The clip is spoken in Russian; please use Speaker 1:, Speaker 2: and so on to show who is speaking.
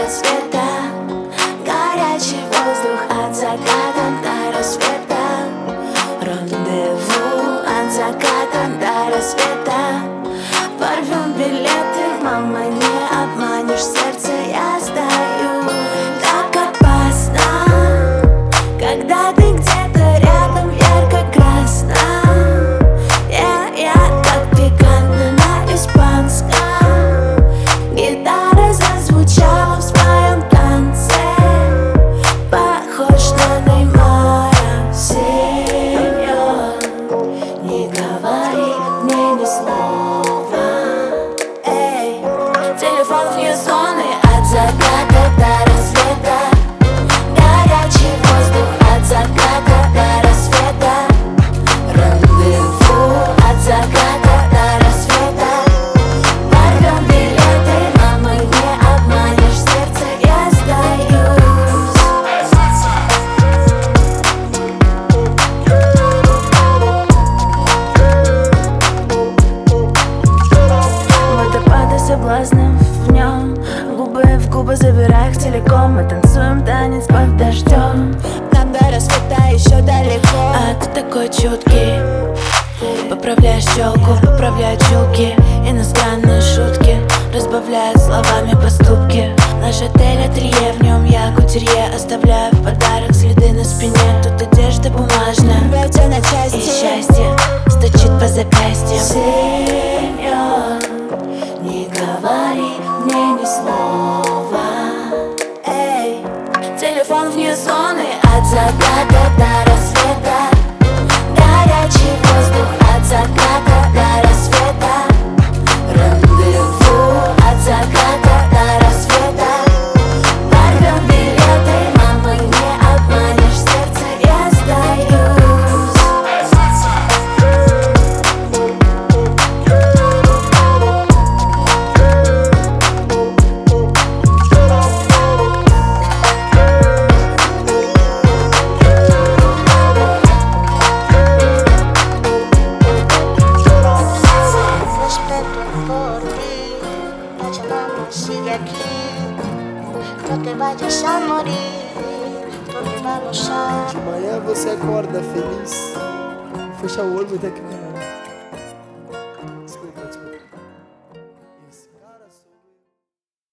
Speaker 1: рассвета, горячий воздух от заката до рассвета, рандеву от заката до рассвета. Порвем билеты, мама, не обманешь, сердце я сдаю. Так опасно, когда ты где-то рядом, ярко-красно. Я так пикантно на испанском. Гитара зазвучала в своем танце, похож на Неймара. Сеньор, не говори мне ни слова. Эй, телефон вне зоны от заката до рассвета, горячий воздух от заката до рассвета, рандеву от заката до рассвета. Порвем билеты, мама, не обманешь, сердце я сдаюсь. Водопады соблазнов в нем, губы в губы, забирая их целиком. Мы танцуем танец под дождем. Нам до рассвета еще далеко, а ты такой чуткий. Поправляешь челку, поправляют чулки. Иностранные шутки разбавляют словами поступки. Наш отель ателье, в нем я кутюрье. Оставляю в подарок следы на спине. Тут одежда бумажная, рвётся на части, и счастье стучит по запястью. Сеньор, не говори мне ни слова. Эй, телефон вне зоны от заката до рассвета, горячий воздух от заката до рассвета, рандеву от заката до рассвета. Порвем билеты, мама, не обманешь, сердце я сдаюсь.
Speaker 2: Respeto por ti, la llamada sigue aquí. No te vayas a morir, porque vamos a.
Speaker 3: De manhã você acorda feliz, fecha o olho e daqui.